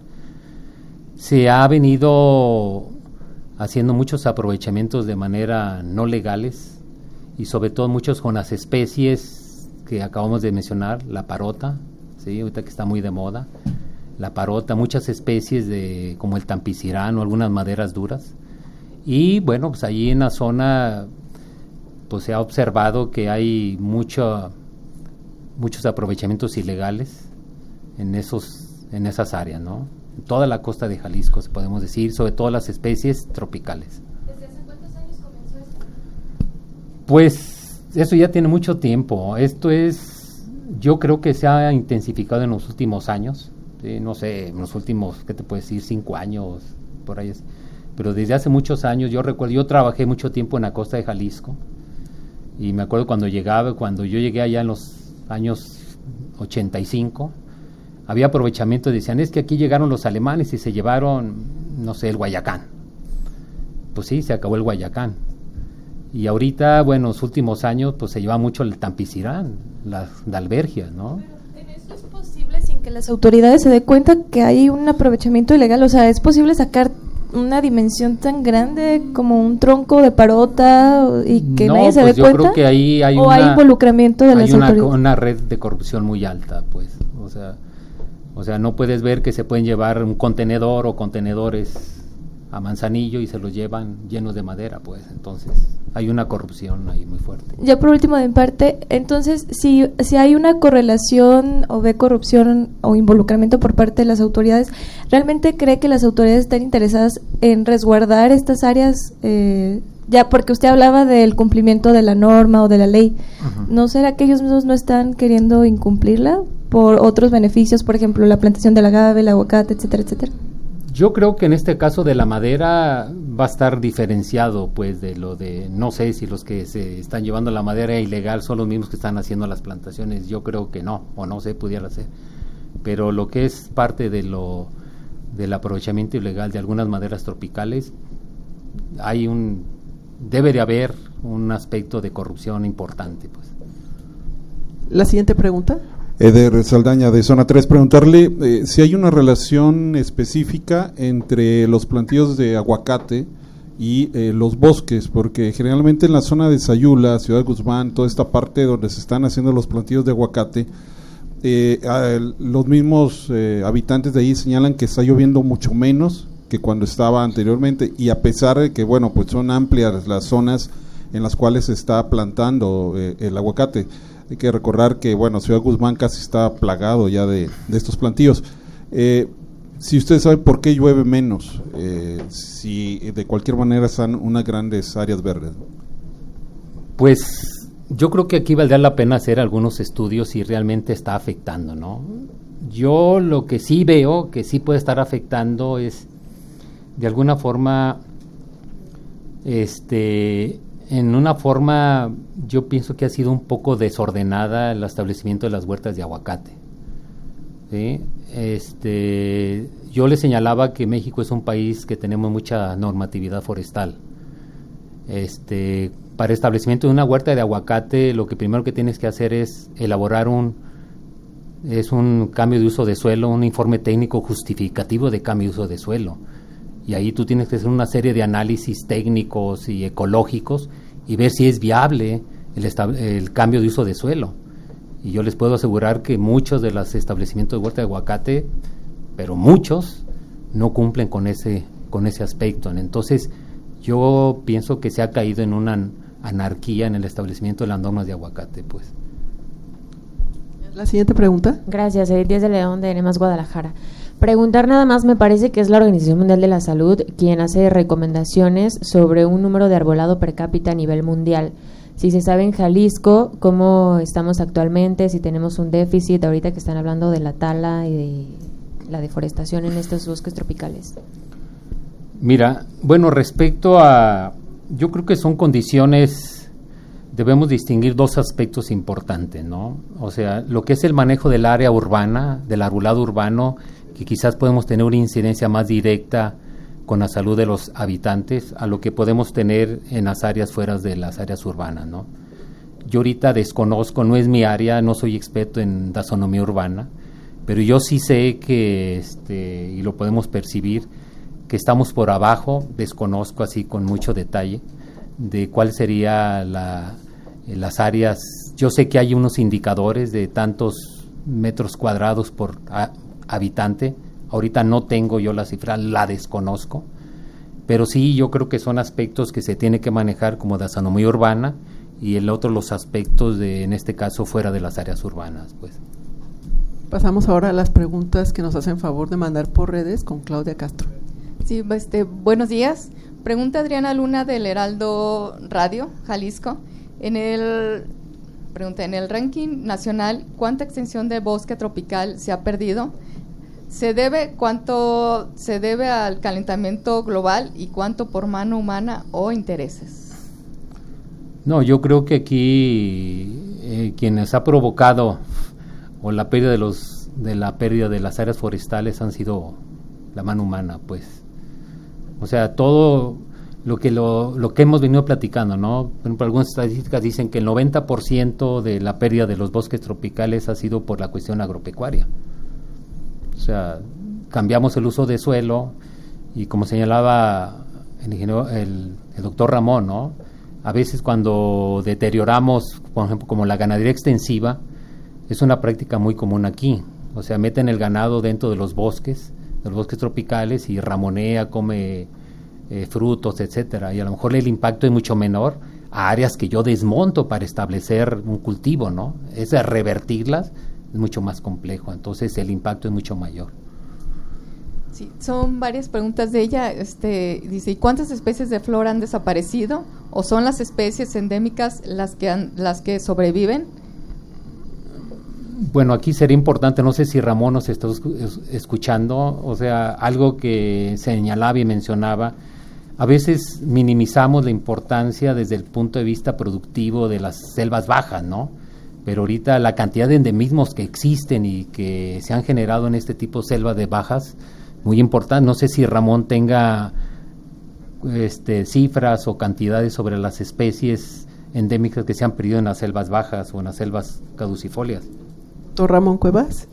se ha venido haciendo muchos aprovechamientos de manera no legales, y sobre todo muchos con las especies que acabamos de mencionar, la parota, ¿sí? Ahorita que está muy de moda, la parota, muchas especies de como el tampicirán o algunas maderas duras. Y bueno, pues allí en la zona pues se ha observado que hay mucho, muchos aprovechamientos ilegales en esos en esas áreas, ¿no? En toda la costa de Jalisco, podemos decir, sobre todo las especies tropicales. ¿Desde hace cuántos años comenzó esto? Pues eso ya tiene mucho tiempo. Esto es, yo creo que se ha intensificado en los últimos años, ¿sí? No sé, en los últimos, ¿qué te puedo decir? Cinco años, por ahí es. Pero desde hace muchos años, yo recuerdo, yo trabajé mucho tiempo en la costa de Jalisco, y me acuerdo cuando llegaba, cuando yo llegué allá en los años ochenta y cinco, había aprovechamiento, decían, es que aquí llegaron los alemanes y se llevaron, no sé, el guayacán. Pues sí, se acabó el guayacán. Y ahorita, bueno, en los últimos años, pues se lleva mucho el tampicirán, las dalbergias, ¿no? Pero en eso es posible sin que las autoridades se den cuenta que hay un aprovechamiento ilegal. O sea, ¿es posible sacar una dimensión tan grande como un tronco de parota y que no, nadie se pues dé yo cuenta? Creo que ahí hay ¿O una, hay involucramiento de hay las una, autoridades? una red de corrupción muy alta, pues, o sea, o sea, no puedes ver que se pueden llevar un contenedor o contenedores a Manzanillo y se los llevan llenos de madera, pues, entonces hay una corrupción ahí muy fuerte. Ya por último, de mi parte, entonces, si, si hay una correlación o ve corrupción o involucramiento por parte de las autoridades, ¿realmente cree que las autoridades están interesadas en resguardar estas áreas? Eh, ya, porque usted hablaba del cumplimiento de la norma o de la ley. Uh-huh. ¿No será que ellos mismos no están queriendo incumplirla por otros beneficios, por ejemplo, la plantación del agave, el aguacate, etcétera, etcétera? Yo creo que en este caso de la madera va a estar diferenciado, pues, de lo de, no sé si los que se están llevando la madera ilegal son los mismos que están haciendo las plantaciones. Yo creo que no, o no sé, pudiera ser. Pero lo que es parte de lo del aprovechamiento ilegal de algunas maderas tropicales, hay un, debe de haber un aspecto de corrupción importante, pues. La siguiente pregunta. Eder Saldaña, de Zona tres, preguntarle eh, si hay una relación específica entre los plantíos de aguacate y eh, los bosques, porque generalmente en la zona de Sayula, Ciudad Guzmán, toda esta parte donde se están haciendo los plantíos de aguacate, eh, a, los mismos eh, habitantes de ahí señalan que está lloviendo mucho menos que cuando estaba anteriormente, y a pesar de que, bueno, pues son amplias las zonas en las cuales se está plantando eh, el aguacate. Hay que recordar que, bueno, Ciudad Guzmán casi está plagado ya de, de estos plantíos. Eh, si usted sabe por qué llueve menos, eh, si de cualquier manera están unas grandes áreas verdes. Pues yo creo que aquí valdría la pena hacer algunos estudios si realmente está afectando, ¿no? Yo lo que sí veo que sí puede estar afectando es, de alguna forma, este... en una forma, yo pienso que ha sido un poco desordenada el establecimiento de las huertas de aguacate, ¿sí? Este, yo le señalaba que México es un país que tenemos mucha normatividad forestal. Este, para establecimiento de una huerta de aguacate, lo que primero que tienes que hacer es elaborar un, es un cambio de uso de suelo, un informe técnico justificativo de cambio de uso de suelo. Y ahí tú tienes que hacer una serie de análisis técnicos y ecológicos y ver si es viable el, estab- el cambio de uso de suelo. Y yo les puedo asegurar que muchos de los establecimientos de huerta de aguacate, pero muchos, no cumplen con ese, con ese aspecto. Entonces, yo pienso que se ha caído en una anarquía en el establecimiento de las normas de aguacate, pues. La siguiente pregunta. Gracias, Edith Díaz de León, de Enemas, Guadalajara. Preguntar nada más, me parece que es la Organización Mundial de la Salud quien hace recomendaciones sobre un número de arbolado per cápita a nivel mundial. Si se sabe en Jalisco cómo estamos actualmente, si tenemos un déficit, ahorita que están hablando de la tala y de la deforestación en estos bosques tropicales. Mira, bueno, respecto a, yo creo que son condiciones, debemos distinguir dos aspectos importantes, ¿no? O sea, lo que es el manejo del área urbana, del arbolado urbano, que quizás podemos tener una incidencia más directa con la salud de los habitantes a lo que podemos tener en las áreas fuera de las áreas urbanas, ¿no? Yo ahorita desconozco, no es mi área, no soy experto en taxonomía urbana, pero yo sí sé que, este, y lo podemos percibir, que estamos por abajo, desconozco así con mucho detalle, de cuál sería la, las áreas yo sé que hay unos indicadores de tantos metros cuadrados por a, habitante. Ahorita no tengo yo la cifra, la desconozco, pero sí yo creo que son aspectos que se tiene que manejar como taxonomía urbana, y el otro los aspectos de, en este caso, fuera de las áreas urbanas, pues. Pasamos ahora a las preguntas que nos hacen favor de mandar por redes con Claudia Castro. Sí, este, buenos días. Pregunta Adriana Luna del Heraldo Radio, Jalisco. En el, pregunta, en el ranking nacional, ¿cuánta extensión de bosque tropical se ha perdido? ¿Se debe, cuánto se debe al calentamiento global y cuánto por mano humana o intereses? No, yo creo que aquí eh, quienes ha provocado o la pérdida de los de la pérdida de las áreas forestales han sido la mano humana, pues. O sea, todo lo que lo, lo que hemos venido platicando, ¿no? Por ejemplo, algunas estadísticas dicen que el noventa por ciento de la pérdida de los bosques tropicales ha sido por la cuestión agropecuaria. O sea, cambiamos el uso de suelo y, como señalaba el ingeniero, el, el doctor Ramón, ¿no? A veces cuando deterioramos, por ejemplo, como la ganadería extensiva, es una práctica muy común aquí. O sea, meten el ganado dentro de los bosques, de los bosques tropicales, y ramonea, come eh, frutos, etcétera. Y a lo mejor el impacto es mucho menor a áreas que yo desmonto para establecer un cultivo, ¿no? Es revertirlas, es mucho más complejo. Entonces el impacto es mucho mayor. Sí, son varias preguntas de ella. Este, dice, ¿y cuántas especies de flora han desaparecido? ¿O son las especies endémicas las que han, las que sobreviven? Bueno, aquí sería importante, no sé si Ramón nos está escuchando, o sea, algo que señalaba y mencionaba, a veces minimizamos la importancia desde el punto de vista productivo de las selvas bajas, ¿no? Pero ahorita la cantidad de endemismos que existen y que se han generado en este tipo de selvas de bajas, muy importante. No sé si Ramón tenga este, cifras o cantidades sobre las especies endémicas que se han perdido en las selvas bajas o en las selvas caducifolias. Doctor Ramón Cuevas.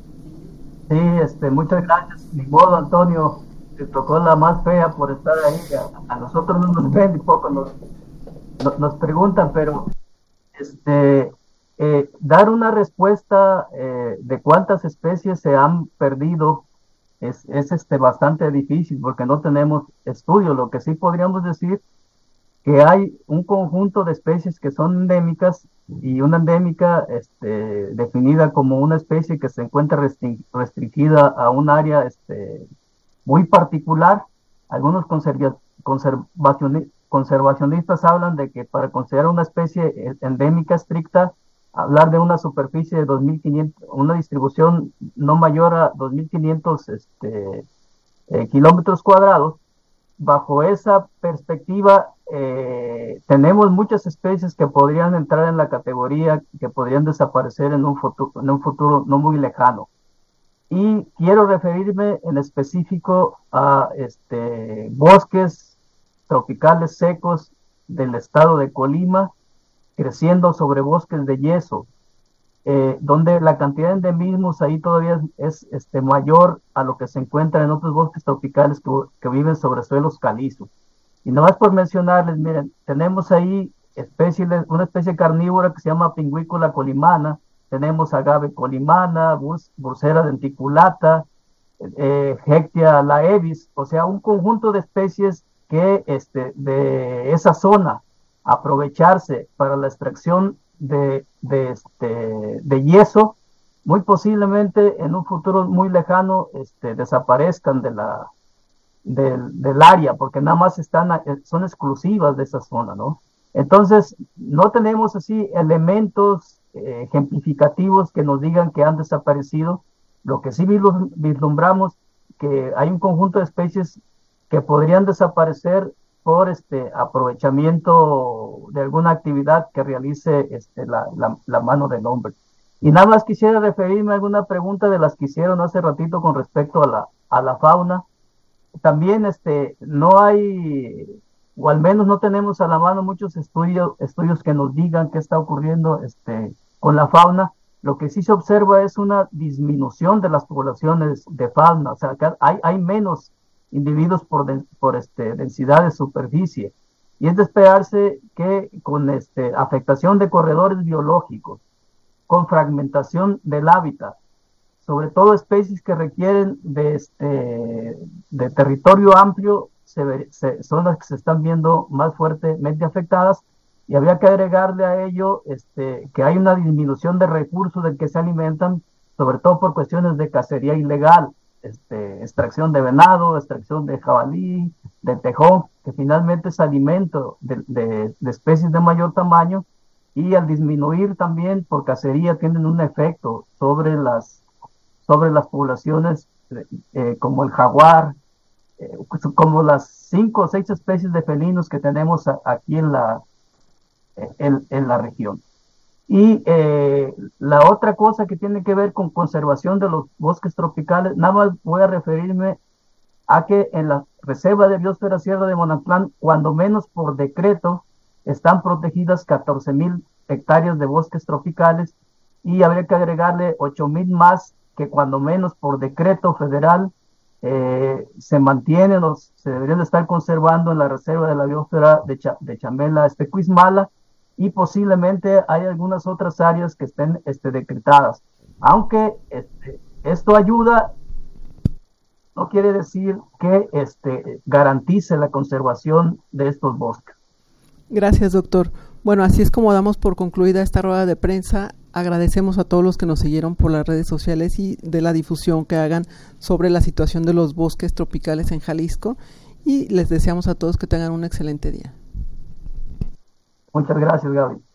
Sí, este, muchas gracias. Ni modo, Antonio, te tocó la más fea por estar ahí. A, a nosotros no nos ven, ni poco nos, nos, nos preguntan, pero este, eh, dar una respuesta eh, de cuántas especies se han perdido Es, es este bastante difícil porque no tenemos estudio. Lo que sí podríamos decir que hay un conjunto de especies que son endémicas, y una endémica este, definida como una especie que se encuentra restring, restringida a un área este, muy particular. Algunos conserva, conservacioni, conservacionistas hablan de que para considerar una especie endémica estricta, hablar de una superficie de dos mil quinientos, una distribución no mayor a dos mil quinientos este, eh, kilómetros cuadrados. Bajo esa perspectiva, eh, tenemos muchas especies que podrían entrar en la categoría, que podrían desaparecer en un futuro, en un futuro no muy lejano. Y quiero referirme en específico a este, bosques tropicales secos del estado de Colima, creciendo sobre bosques de yeso, eh, donde la cantidad de endemismos ahí todavía es, es este, mayor a lo que se encuentra en otros bosques tropicales que, que viven sobre suelos calizos. Y no más por mencionarles, miren, tenemos ahí especies, una especie carnívora que se llama Pingüícola colimana, tenemos agave colimana, burs, bursera denticulata, eh, Hectia laevis, o sea, un conjunto de especies que este, de esa zona, aprovecharse para la extracción de, de, este, de yeso, muy posiblemente en un futuro muy lejano este, desaparezcan de la, del, del área, porque nada más están, son exclusivas de esa zona, ¿no? Entonces, no tenemos así elementos eh, ejemplificativos que nos digan que han desaparecido. Lo que sí vislumbramos que hay un conjunto de especies que podrían desaparecer por este aprovechamiento de alguna actividad que realice este, la, la, la mano del hombre. Y nada más quisiera referirme a alguna pregunta de las que hicieron hace ratito con respecto a la, a la fauna. También este, no hay, o al menos no tenemos a la mano muchos estudios, estudios que nos digan qué está ocurriendo este, con la fauna. Lo que sí se observa es una disminución de las poblaciones de fauna, o sea, que hay, hay menos individuos por, de, por este, densidad de superficie. Y es de esperarse que con este, afectación de corredores biológicos, con fragmentación del hábitat, sobre todo especies que requieren de, este, de territorio amplio, se, se, son las que se están viendo más fuertemente afectadas, y habría que agregarle a ello este, que hay una disminución de recursos del que se alimentan, sobre todo por cuestiones de cacería ilegal, este, extracción de venado, extracción de jabalí, de tejón, que finalmente es alimento de, de, de especies de mayor tamaño, y al disminuir también por cacería tienen un efecto sobre las, sobre las poblaciones eh, como el jaguar, eh, como las cinco o seis especies de felinos que tenemos a, aquí en la, en, en la región. Y eh, la otra cosa que tiene que ver con conservación de los bosques tropicales, nada más voy a referirme a que en la Reserva de Biosfera Sierra de Monatlán, cuando menos por decreto, están protegidas catorce mil hectáreas de bosques tropicales, y habría que agregarle ocho mil más que cuando menos por decreto federal eh, se mantienen o se deberían de estar conservando en la Reserva de la Biosfera de, Cha, de Chamela Especuizmala, y posiblemente hay algunas otras áreas que estén este, decretadas. Aunque este, esto ayuda, no quiere decir que este, garantice la conservación de estos bosques. Gracias, doctor. Bueno, así es como damos por concluida esta rueda de prensa. Agradecemos a todos los que nos siguieron por las redes sociales y de la difusión que hagan sobre la situación de los bosques tropicales en Jalisco, y les deseamos a todos que tengan un excelente día. Muchas gracias, Gaby.